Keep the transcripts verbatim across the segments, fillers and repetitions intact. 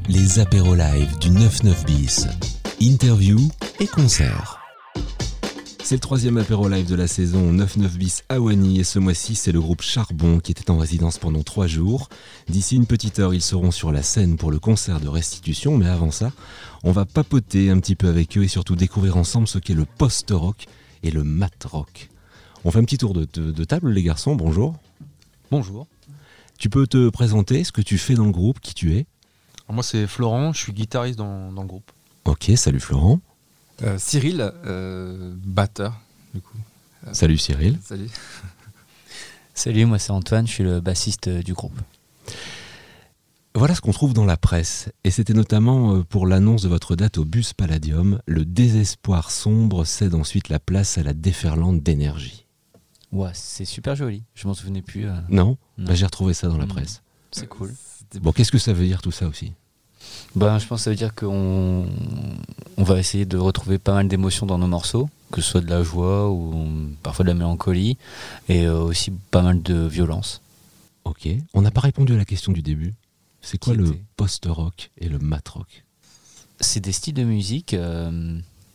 Les apéros live du neuf-neuf bis. Interview et concert. C'est le troisième apéro live de la saison neuf-neuf bis à Wany et ce mois-ci c'est le groupe Charbon qui était en résidence pendant trois jours. D'ici une petite heure ils seront sur la scène pour le concert de restitution, mais avant ça on va papoter un petit peu avec eux et surtout découvrir ensemble ce qu'est le post-rock et le mat-rock. On fait un petit tour de, de, de table les garçons, bonjour. Bonjour. Tu peux te présenter, ce que tu fais dans le groupe, qui tu es? Alors moi c'est Florent, je suis guitariste dans, dans le groupe. Ok, salut Florent. Euh, Cyril, euh, batteur, du coup. Euh, salut Cyril. Salut. Salut, moi c'est Antoine, je suis le bassiste du groupe. Voilà ce qu'on trouve dans la presse, et c'était notamment pour l'annonce de votre date au Bus Palladium. Le désespoir sombre cède ensuite la place à la déferlante d'énergie. Ouais, c'est super joli, je m'en souvenais plus. Euh... Non, non. Bah, j'ai retrouvé ça dans la presse. C'est cool. Bon, qu'est-ce que ça veut dire tout ça aussi? Ben, je pense que ça veut dire qu'on on va essayer de retrouver pas mal d'émotions dans nos morceaux, que ce soit de la joie ou parfois de la mélancolie, et euh, aussi pas mal de violence. Ok, on n'a pas répondu à la question du début. C'est quoi Qui le était post-rock et le mat-rock? C'est des styles de musique, euh...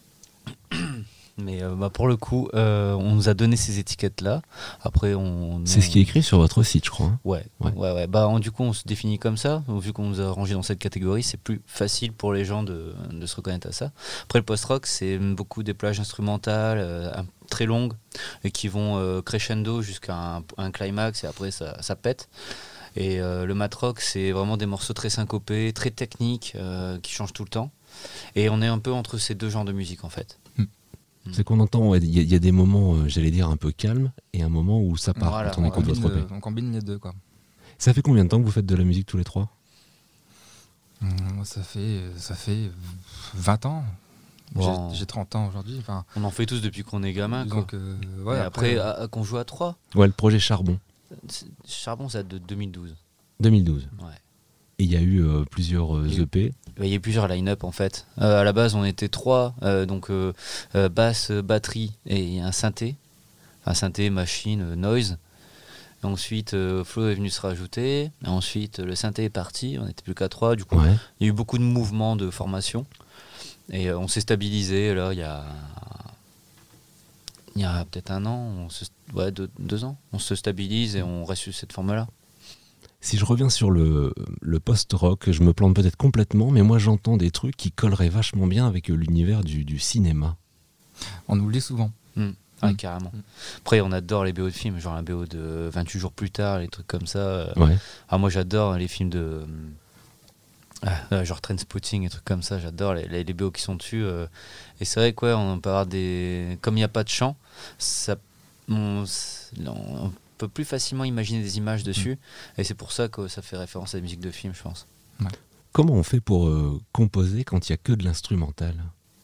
mais euh, bah, pour le coup, euh, on nous a donné ces étiquettes-là. Après, on. C'est on... ce qui est écrit sur votre site, je crois. Hein. Ouais, ouais, ouais, ouais. Bah, on, du coup, on se définit comme ça. Donc, vu qu'on nous a rangé dans cette catégorie, c'est plus facile pour les gens de, de se reconnaître à ça. Après, le post-rock, c'est beaucoup des plages instrumentales euh, très longues et qui vont euh, crescendo jusqu'à un, un climax et après ça, ça pète. Et euh, le mat-rock, c'est vraiment des morceaux très syncopés, très techniques, euh, qui changent tout le temps. Et on est un peu entre ces deux genres de musique, en fait. Mmh. C'est qu'on entend, il ouais, y, y a des moments, euh, j'allais dire, un peu calmes, et un moment où ça part, voilà, quand on écoute votre E P. On combine les deux, quoi. Ça fait combien de temps que vous faites de la musique tous les trois? mmh, Ça fait, ça fait vingt ans. Bon. J'ai, j'ai trente ans aujourd'hui. Enfin, on en fait tous depuis qu'on est gamin. Donc, quoi. euh, ouais, et après, après à, à, qu'on joue à trois. Ouais, le projet Charbon. Charbon, ça date de deux mille douze. deux mille douze. Ouais. Et il y a eu euh, plusieurs euh, E P. Il y a eu plusieurs line-up en fait. Euh, à la base, on était trois, euh, donc euh, euh, basse, batterie et un synthé. Un synthé, machine, euh, noise. Et ensuite, euh, Flo est venu se rajouter. Et ensuite, le synthé est parti. On n'était plus qu'à trois. Du coup, ouais. Il y a eu beaucoup de mouvements de formation. Et euh, on s'est stabilisé. Là, il y a, il y a peut-être un an, on se, ouais, deux, deux ans, on se stabilise et on reste sur cette forme-là. Si je reviens sur le, le post-rock, je me plante peut-être complètement, mais moi j'entends des trucs qui colleraient vachement bien avec l'univers du, du cinéma. On nous le dit souvent. Mmh. Ah, mmh. carrément. Mmh. Après, on adore les B O de films, genre la B O de vingt-huit jours plus tard, les trucs comme ça. Ouais. Ah, moi j'adore les films de. Euh, genre Trainspotting et trucs comme ça, j'adore les, les, les B O qui sont dessus. Euh, et c'est vrai que ouais, on peut avoir des. Comme il n'y a pas de chant, ça. On, on peut plus facilement imaginer des images dessus, mmh. et c'est pour ça que ça fait référence à la musique de film, je pense. Ouais. Comment on fait pour euh, composer quand il n'y a que de l'instrumental?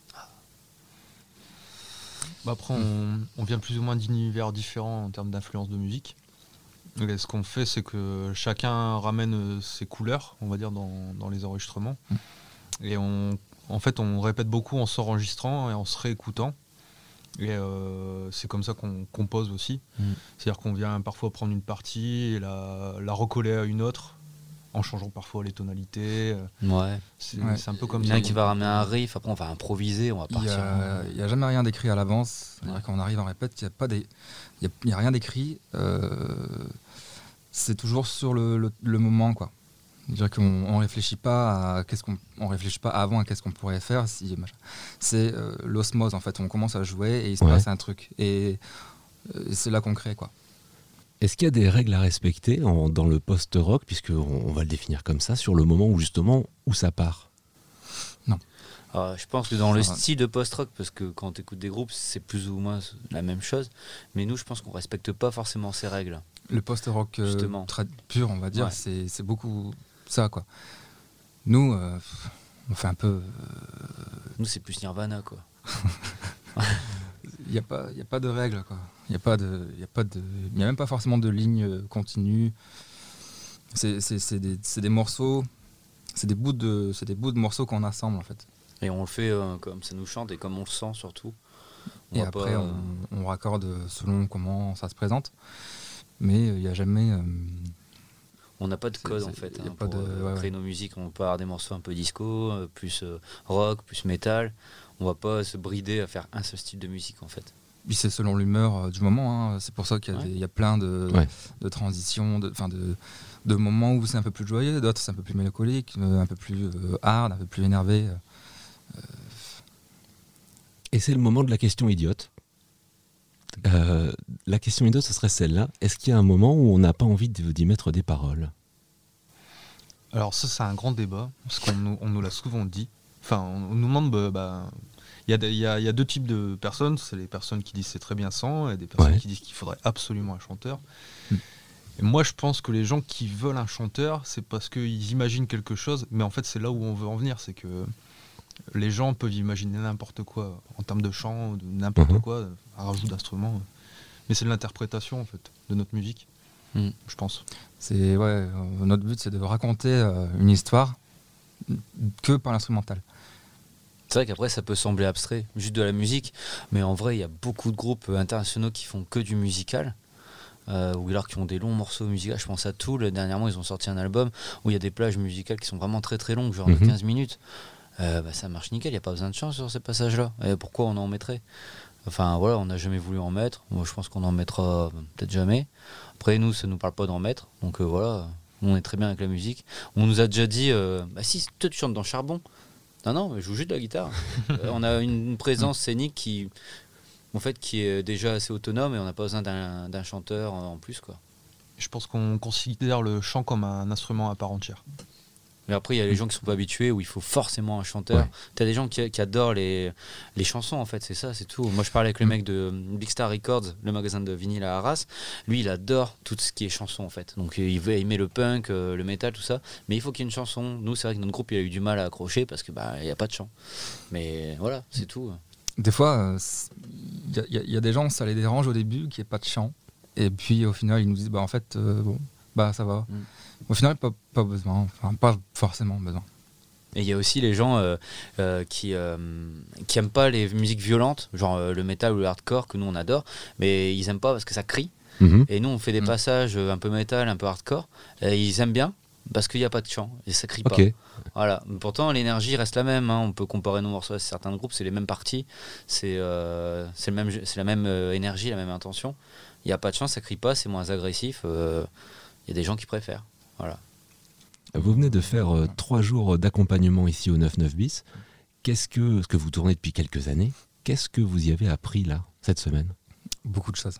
Bah après, on, on vient plus ou moins d'univers différents en termes d'influence de musique. Et ce qu'on fait, c'est que chacun ramène ses couleurs, on va dire, dans, dans les enregistrements. Mmh. Et on, en fait, on répète beaucoup en s'enregistrant et en se réécoutant. Et euh, c'est comme ça qu'on compose aussi. Mmh. C'est-à-dire qu'on vient parfois prendre une partie et la, la recoller à une autre, en changeant parfois les tonalités. Ouais. C'est, ouais. c'est un peu comme il ça. Il y en a qui va ramener un riff, après on va improviser, on va partir. Il n'y a, a jamais rien d'écrit à l'avance. Ouais. Quand on arrive en répète, il n'y a, pas des, y a, y a rien d'écrit. Euh, c'est toujours sur le, le, le moment, quoi. C'est-à-dire qu'on ne réfléchit pas à qu'est-ce qu'on on réfléchit pas avant à qu'est-ce qu'on pourrait faire. Si, c'est euh, l'osmose, en fait. On commence à jouer et il se ouais. passe un truc. Et, euh, et c'est là qu'on crée, quoi. Est-ce qu'il y a des règles à respecter en, dans le post-rock, puisqu'on on va le définir comme ça, sur le moment où justement où ça part? Non. Alors, je pense que dans le style de post-rock, parce que quand tu écoutes des groupes, c'est plus ou moins la même chose, mais nous, je pense qu'on ne respecte pas forcément ces règles. Le post-rock euh, tra- pur, on va dire, ouais. c'est, c'est beaucoup ça, quoi. Nous, euh, on fait un peu... Euh... Nous, c'est plus Nirvana, quoi. Il n'y a pas, il n'y a pas de règles, quoi. Il n'y a pas de, il y a pas de, il n'y a même pas forcément de ligne continue. C'est, c'est, c'est des, c'est des morceaux, c'est des bouts de, c'est des bouts de morceaux qu'on assemble, en fait. Et on le fait euh, comme ça nous chante et comme on le sent surtout. On et après, pas, euh... on, on raccorde selon comment ça se présente. Mais il n'y a jamais... Euh... On n'a pas de code C'est- en c'est- fait y a hein, pas pour de- euh, ouais, créer ouais. nos musiques. On peut avoir des morceaux un peu disco, euh, plus euh, rock, plus métal. On va pas se brider à faire un seul style de musique en fait. Puis c'est selon l'humeur euh, du moment. hein. C'est pour ça qu'il y a, Ouais. des- il y a plein de, Ouais. de transitions, de, enfin de, de moments où c'est un peu plus joyeux, d'autres c'est un peu plus mélancolique, euh, un peu plus euh, hard, un peu plus énervé. Et c'est le moment de la question idiote. Euh, la question idiote, ce serait celle-là. Est-ce qu'il y a un moment où on n'a pas envie de- d'y mettre des paroles? Alors ça c'est un grand débat, parce qu'on nous, on nous l'a souvent dit. Enfin, on, on nous demande, bah, bah, il y, a des- il y a- il y a deux types de personnes. C'est les personnes qui disent c'est très bien sans, et des personnes Ouais. qui disent qu'il faudrait absolument un chanteur. Mm. Et moi je pense que les gens qui veulent un chanteur, c'est parce qu'ils imaginent quelque chose, mais en fait c'est là où on veut en venir, c'est que les gens peuvent imaginer n'importe quoi, en termes de chant, de n'importe Mhm. quoi, un rajout d'instruments. Mais c'est de l'interprétation en fait, de notre musique, Mm. je pense. C'est ouais, euh, notre but c'est de raconter euh, une histoire que par l'instrumental. C'est vrai qu'après ça peut sembler abstrait, juste de la musique, mais en vrai il y a beaucoup de groupes euh, internationaux qui font que du musical. Euh, ou alors qui ont des longs morceaux musicaux. Je pense à Tool, dernièrement ils ont sorti un album où il y a des plages musicales qui sont vraiment très très longues, genre Mhm. de quinze minutes. Euh, bah, ça marche nickel, il n'y a pas besoin de chant sur ces passages-là. Et pourquoi on en mettrait? Enfin voilà, on n'a jamais voulu en mettre. Moi je pense qu'on en mettra euh, peut-être jamais. Après nous, ça nous parle pas d'en mettre. Donc euh, voilà, on est très bien avec la musique. On nous a déjà dit, euh, bah si, toi tu chantes dans Charbon. Non, non, je joue juste de la guitare. Euh, on a une, une présence scénique qui, en fait, qui est déjà assez autonome et on n'a pas besoin d'un, d'un chanteur en plus, quoi. Je pense qu'on considère le chant comme un instrument à part entière. Mais après, il y a les gens qui sont pas habitués où il faut forcément un chanteur. Ouais. T'as des gens qui, qui adorent les, les chansons, en fait, c'est ça, c'est tout. Moi, je parlais avec le mec de Big Star Records, le magasin de vinyle à Arras. Lui, il adore tout ce qui est chanson, en fait. Donc, il veut aimer le punk, euh, le métal, tout ça. Mais il faut qu'il y ait une chanson. Nous, c'est vrai que notre groupe, il a eu du mal à accrocher parce que bah, il n'y a pas de chant. Mais voilà, c'est tout. Des fois, il y, y, y a des gens, ça les dérange au début qu'il n'y ait pas de chant. Et puis au final, ils nous disent, bah en fait, euh, bon, bah ça va. Mm. Au final, pas, pas besoin, enfin pas forcément besoin. Et il y a aussi les gens euh, euh, qui euh, qui aiment pas les musiques violentes, genre euh, le métal ou le hardcore que nous on adore, mais ils aiment pas parce que ça crie. Mhm. Et nous on fait des Mm. passages euh, un peu métal, un peu hardcore, et ils aiment bien parce qu'il n'y a pas de chant et ça crie Ok. pas. Voilà. Pourtant l'énergie reste la même. Hein. On peut comparer nos morceaux à certains groupes, c'est les mêmes parties, c'est euh, c'est le même, c'est la même euh, énergie, la même intention. Il n'y a pas de chant, ça crie pas, c'est moins agressif. euh, Il y a des gens qui préfèrent. Voilà. Vous venez de faire euh, trois jours d'accompagnement ici au neuf neuf bis. Qu'est-ce que, ce que vous tournez depuis quelques années, qu'est-ce que vous y avez appris là, cette semaine? Beaucoup de choses.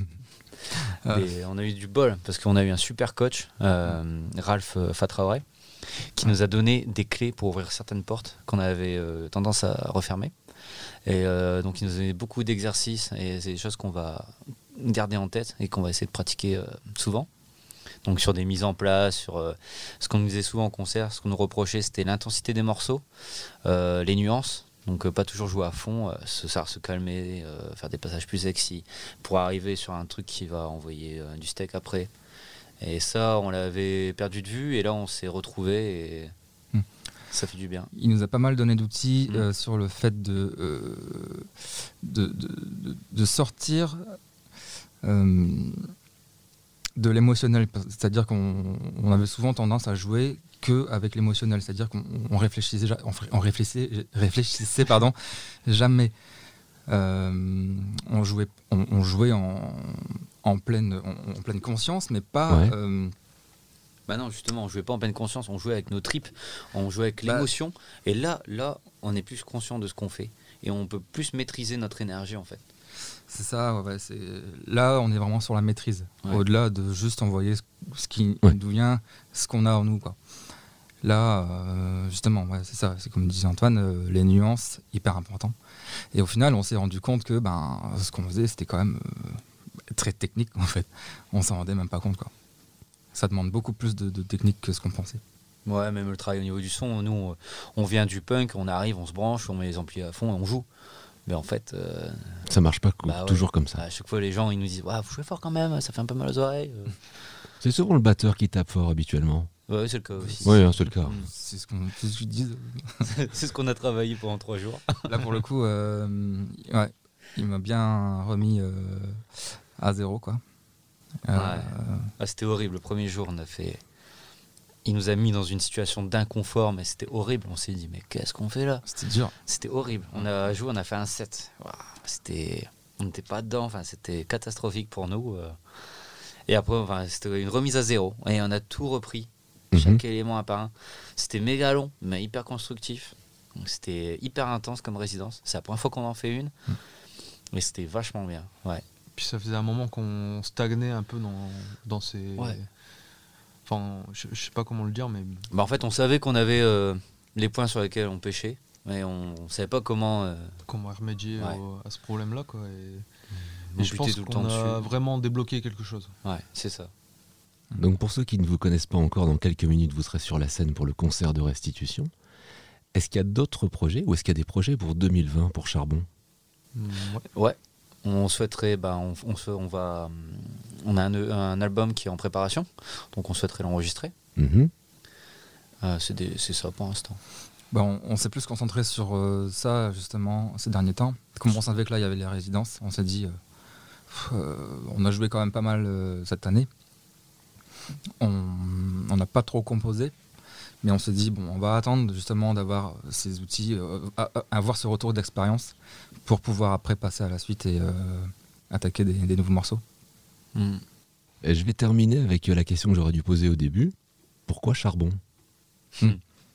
Et on a eu du bol parce qu'on a eu un super coach, euh, Ralph Fatraoré, qui nous a donné des clés pour ouvrir certaines portes qu'on avait euh, tendance à refermer. Et euh, donc il nous a donné beaucoup d'exercices et c'est des choses qu'on va garder en tête et qu'on va essayer de pratiquer euh, souvent. Donc sur des mises en place, sur euh, ce qu'on nous disait souvent en concert, ce qu'on nous reprochait, c'était l'intensité des morceaux, euh, les nuances. Donc euh, pas toujours jouer à fond, euh, se, savoir se calmer, euh, faire des passages plus sexy pour arriver sur un truc qui va envoyer euh, du steak après. Et ça, on l'avait perdu de vue et là on s'est retrouvés et Mm. ça fait du bien. Il nous a pas mal donné d'outils Mm. euh, sur le fait de, euh, de, de, de- de sortir euh, de l'émotionnel. C'est-à-dire qu'on on avait souvent tendance à jouer que avec l'émotionnel. C'est-à-dire qu'on on réfléchissait, ja- on, fr- on réfléchissait, réfléchissait pardon, jamais. Euh, on jouait, on, on jouait en, en, pleine, en, en pleine conscience, mais pas... Ouais. euh, Bah non, justement, on jouait pas en pleine conscience, on jouait avec nos tripes, on jouait avec Bah- l'émotion. Et là, là, on est plus conscient de ce qu'on fait et on peut plus maîtriser notre énergie en fait. C'est ça, ouais, ouais, c'est... là on est vraiment sur la maîtrise, Ouais. au-delà de juste envoyer ce, ce qui Ouais. nous vient, ce qu'on a en nous, quoi. Là, euh, justement, ouais, c'est ça, c'est comme disait Antoine, euh, les nuances, hyper important. Et au final, on s'est rendu compte que ben, ce qu'on faisait, c'était quand même euh, très technique, en fait. On s'en rendait même pas compte, quoi. Ça demande beaucoup plus de, de technique que ce qu'on pensait. Ouais, même le travail au niveau du son, nous, on, on vient du punk, on arrive, on se branche, on met les amplis à fond et on joue. Mais en fait, euh, Ça marche pas cou- bah ouais. toujours comme ça. à chaque fois, les gens, ils nous disent ouais, vous jouez fort quand même, ça fait un peu mal aux oreilles. Euh, C'est souvent le batteur qui tape fort habituellement. Ouais, c'est le cas aussi. Oui, hein, c'est le cas. Mm. C'est ce qu'on c'est ce que je dis. C'est ce qu'on a travaillé pendant trois jours. Là, pour le coup, euh, ouais, il m'a bien remis euh, à zéro, quoi. Euh, Ouais. Ah, c'était horrible. Le premier jour, on a fait. il nous a mis dans une situation d'inconfort, mais c'était horrible. On s'est dit, mais qu'est-ce qu'on fait là ? C'était dur. C'était horrible. On a joué, on a fait un set. Wow, c'était, on n'était pas dedans. Enfin, c'était catastrophique pour nous. Et après, enfin, c'était une remise à zéro. Et on a tout repris, mm-hmm. chaque élément un par un. C'était méga long, mais hyper constructif. Donc, c'était hyper intense comme résidence. C'est la première fois qu'on en fait une. Mm. Et c'était vachement bien. Ouais. Puis ça faisait un moment qu'on stagnait un peu dans, dans ces... Ouais. Enfin, je, je sais pas comment le dire, mais... Bah en fait, on savait qu'on avait euh, les points sur lesquels on pêchait, mais on ne savait pas comment... Euh... Comment remédier ouais. au, à ce problème-là, quoi. Et, et je pense tout qu'on le temps a dessus. vraiment débloqué quelque chose. Ouais, c'est ça. Donc pour ceux qui ne vous connaissent pas encore, dans quelques minutes, vous serez sur la scène pour le concert de restitution. Est-ce qu'il y a d'autres projets, ou est-ce qu'il y a des projets pour deux mille vingt pour Charbon ? mmh, Ouais. Ouais. On souhaiterait, bah, on, on, se, on va, on a un, un album qui est en préparation, donc on souhaiterait l'enregistrer. Mmh. Euh, c'est, des, c'est ça pour l'instant. Bah, on, on s'est plus concentré sur euh, ça justement ces derniers temps. Comme on savait que là il y avait les résidences, on s'est dit, euh, euh, on a joué quand même pas mal euh, cette année. On n'a pas trop composé, mais on s'est dit bon, on va attendre justement d'avoir ces outils, euh, à, à avoir ce retour d'expérience pour pouvoir après passer à la suite et euh, attaquer des, des nouveaux morceaux. Mmh. Et je vais terminer avec la question que j'aurais dû poser au début. Pourquoi Charbon ? mmh.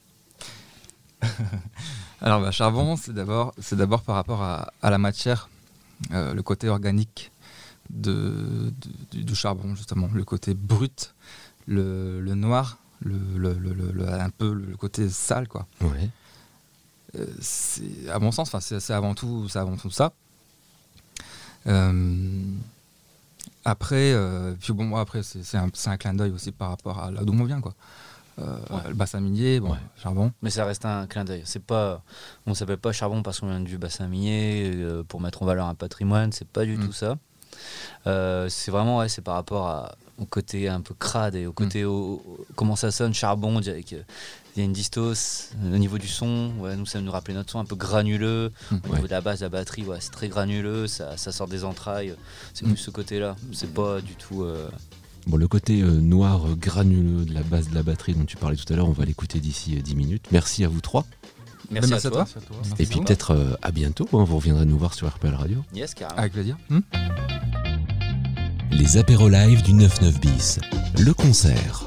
Alors bah, Charbon, c'est d'abord, c'est d'abord par rapport à, à la matière, euh, le côté organique de, de, du, du charbon justement, le côté brut, le, le noir, le, le, le, le, un peu le côté sale quoi. Ouais. Euh, c'est, à mon sens, c'est, c'est, avant tout, c'est avant tout ça. Euh, après, euh, puis bon, moi, après c'est, c'est, un, c'est un clin d'œil aussi par rapport à là d'où on vient quoi. Euh, ouais. Le bassin minier, bon, ouais. Charbon. Mais ça reste un clin d'œil. C'est pas, on s'appelle pas Charbon parce qu'on vient du bassin minier euh, pour mettre en valeur un patrimoine. C'est pas du mmh. tout ça. Euh, c'est vraiment ouais, c'est par rapport à, au côté un peu crade et au côté mmh. au, au, comment ça sonne Charbon. On dirait qu'il y a une distance au niveau du son. Ouais, nous ça nous rappelait notre son un peu granuleux. Mmh. Au niveau ouais. de la base, de la batterie, ouais, c'est très granuleux. Ça, ça sort des entrailles. C'est mmh. plus ce côté-là. C'est pas du tout. Euh, Bon, le côté euh, noir euh, granuleux de la base de la batterie dont tu parlais tout à l'heure, on va l'écouter d'ici euh, dix minutes. Merci à vous trois. Merci, Merci, à, toi. Merci à toi. Et puis peut-être euh, à bientôt, hein, vous reviendrez nous voir sur R P L Radio. Yes, carrément. Avec plaisir. Mmh. Les apéros live du neuf neuf bis, le concert.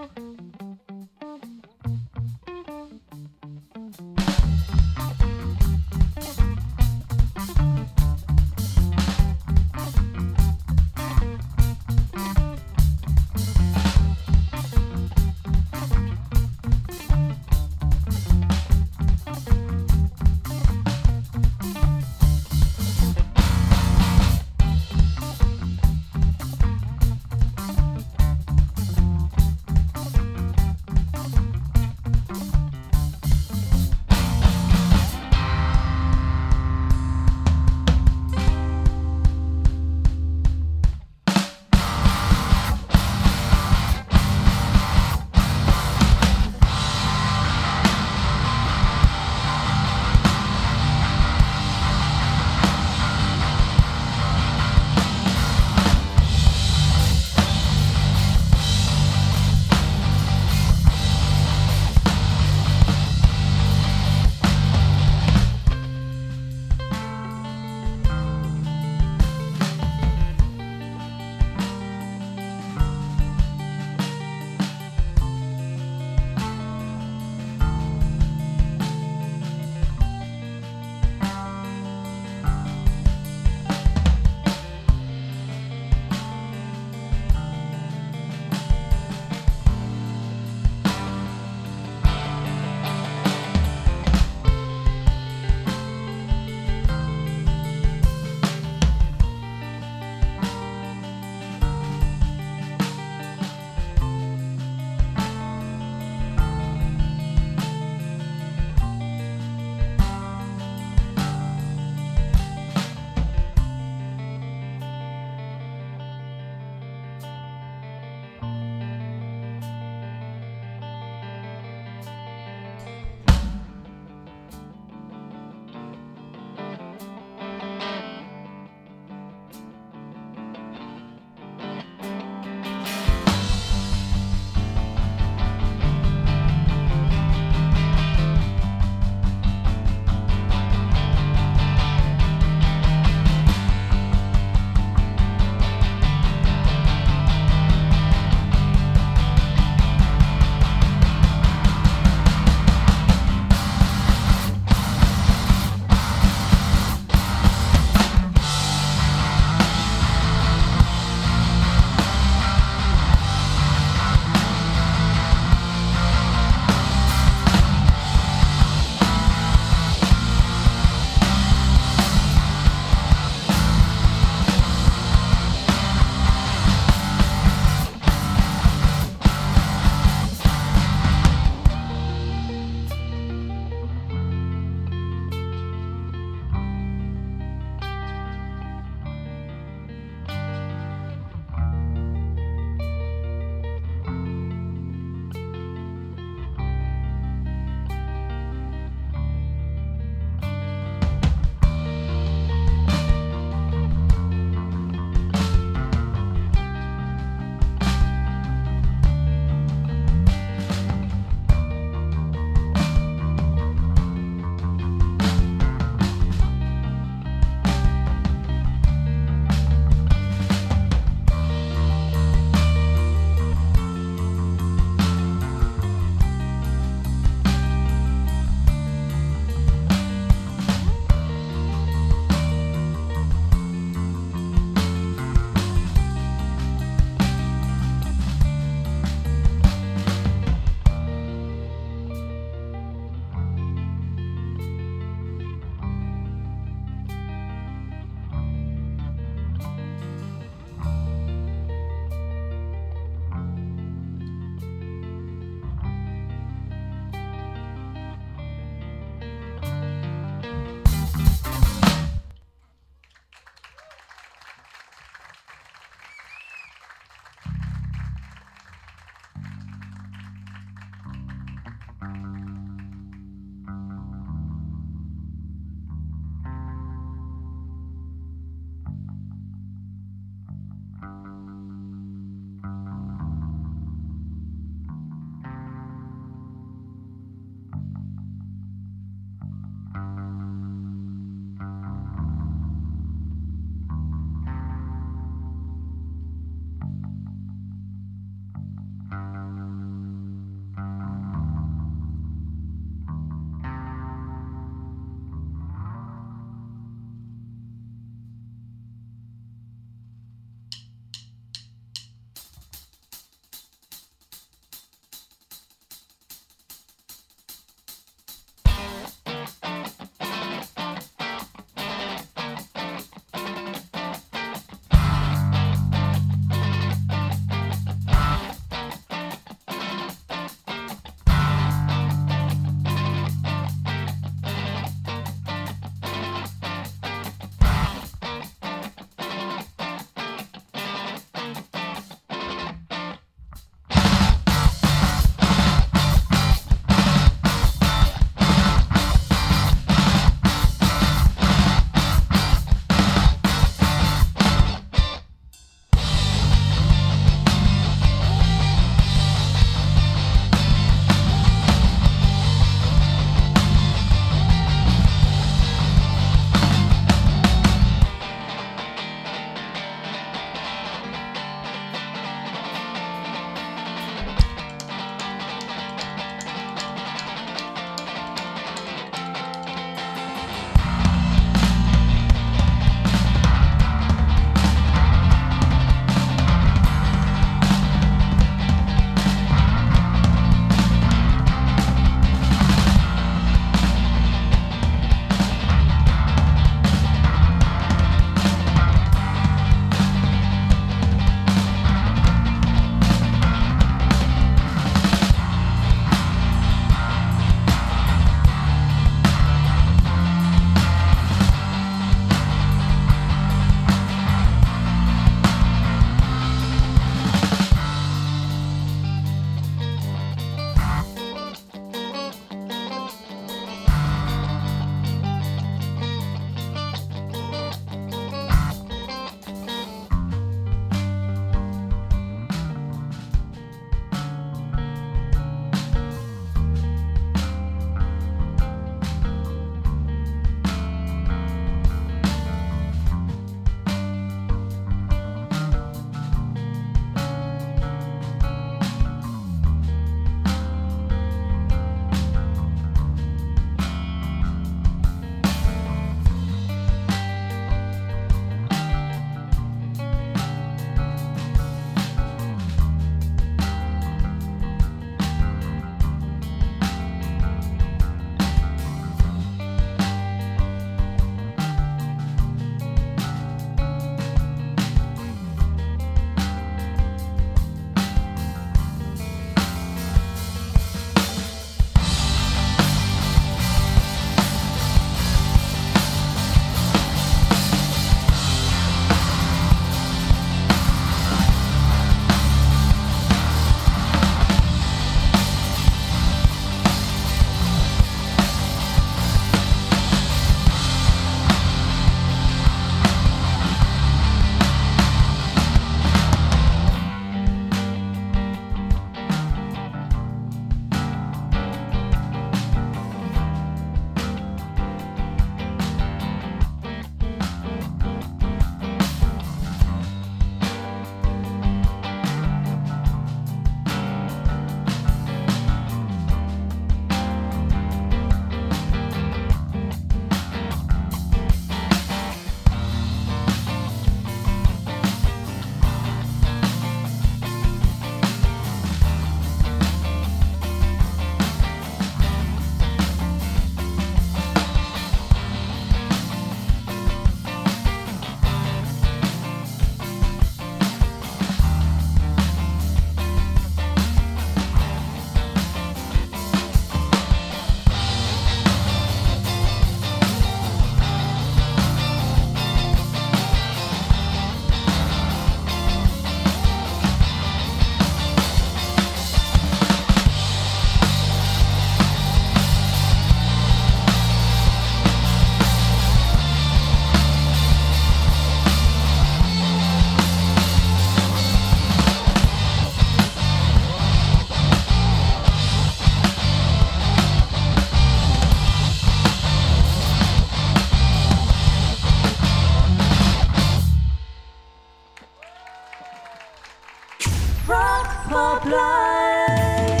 Pop Live.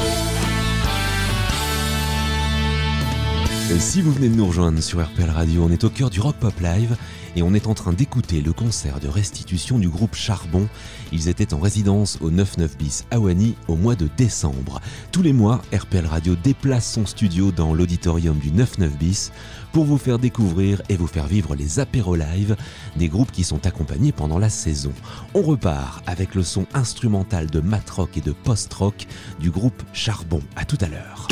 Si vous venez de nous rejoindre sur R P L Radio, on est au cœur du Rock Pop Live et on est en train d'écouter le concert de restitution du groupe Charbon. Ils étaient en résidence au neuf neuf bis à Wany au mois de décembre. Tous les mois, R P L Radio déplace son studio dans l'auditorium du neuf neuf bis pour vous faire découvrir et vous faire vivre les apéros live des groupes qui sont accompagnés pendant la saison. On repart avec le son instrumental de mat rock et de post-rock du groupe Charbon. À tout à l'heure.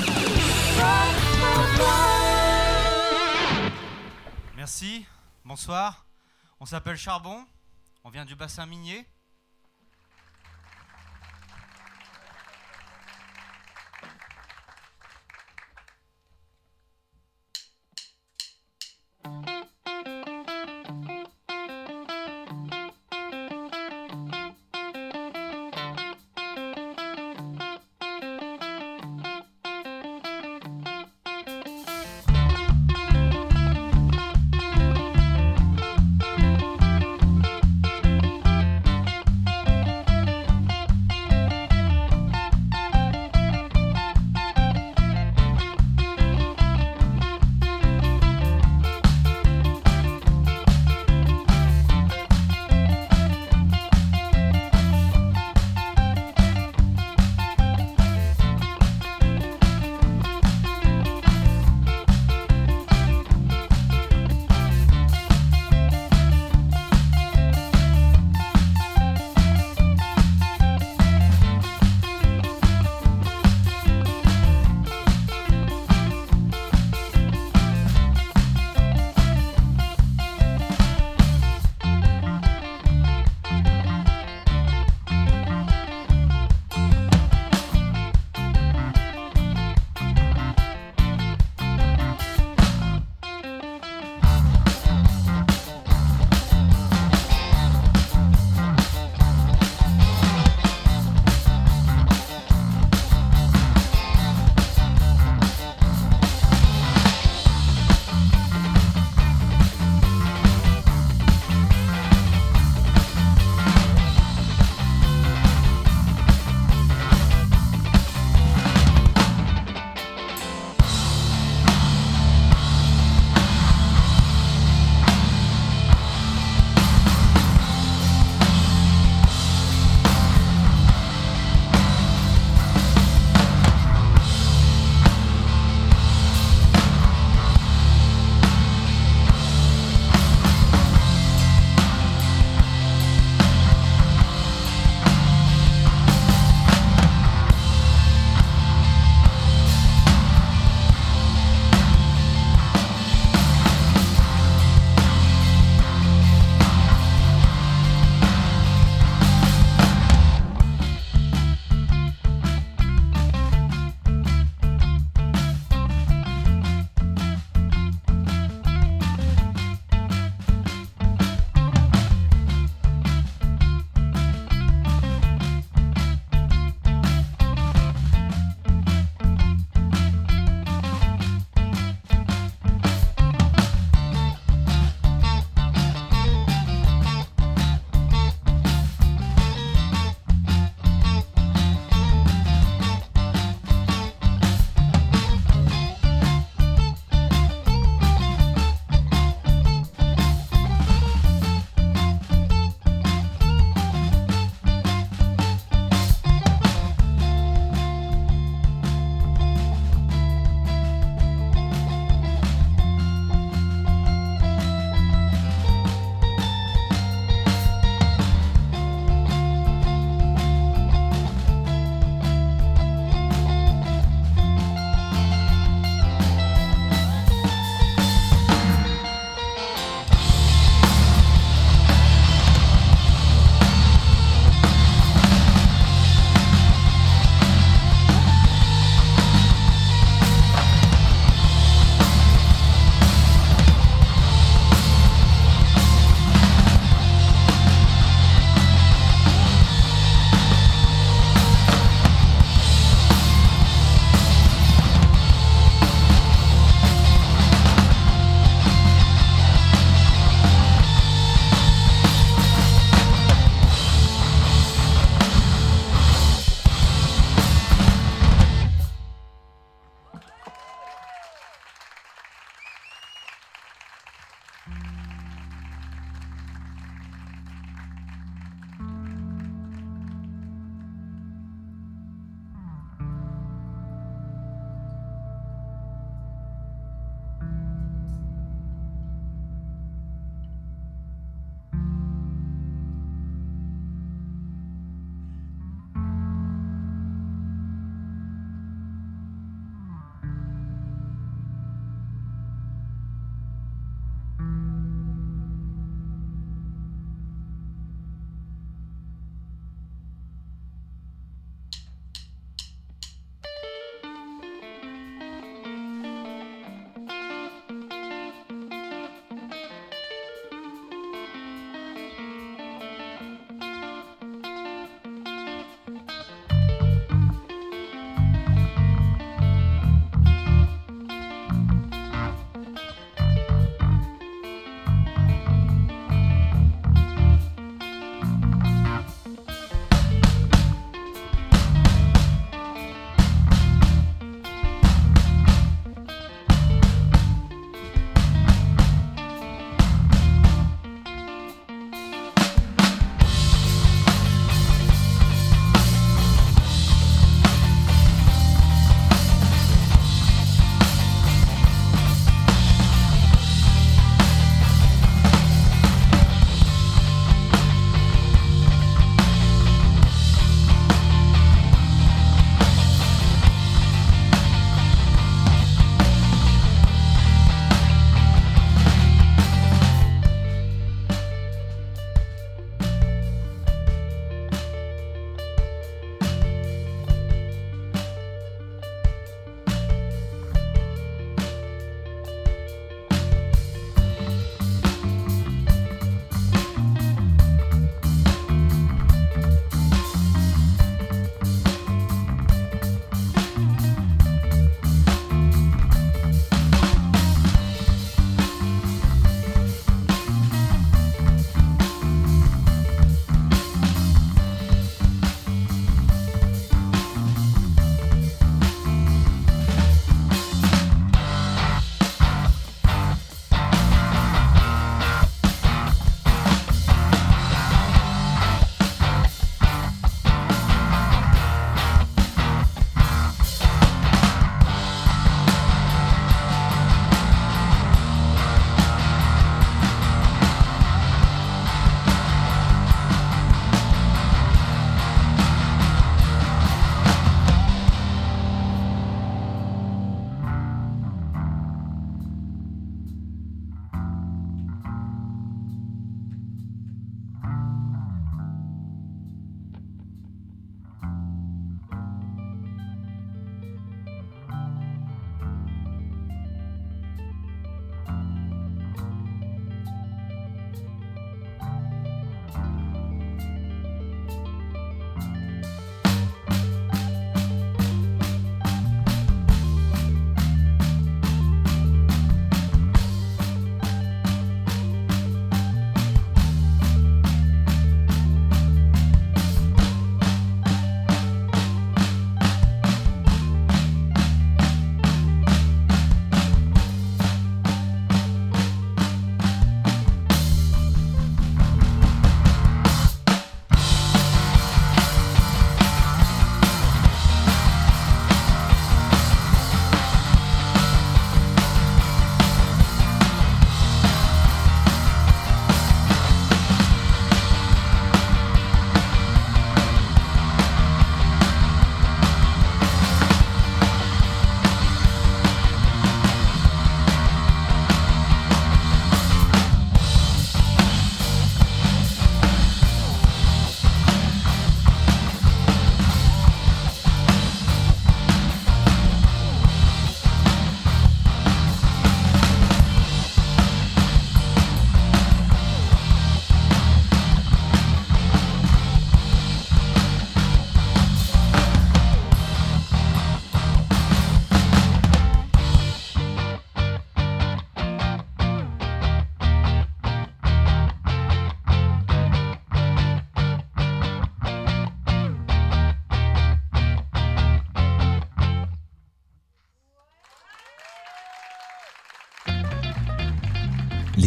Merci, bonsoir. On s'appelle Charbon, on vient du bassin minier.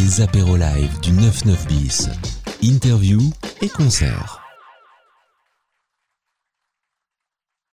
Les apéros live du neuf neuf bis. Interview et concert.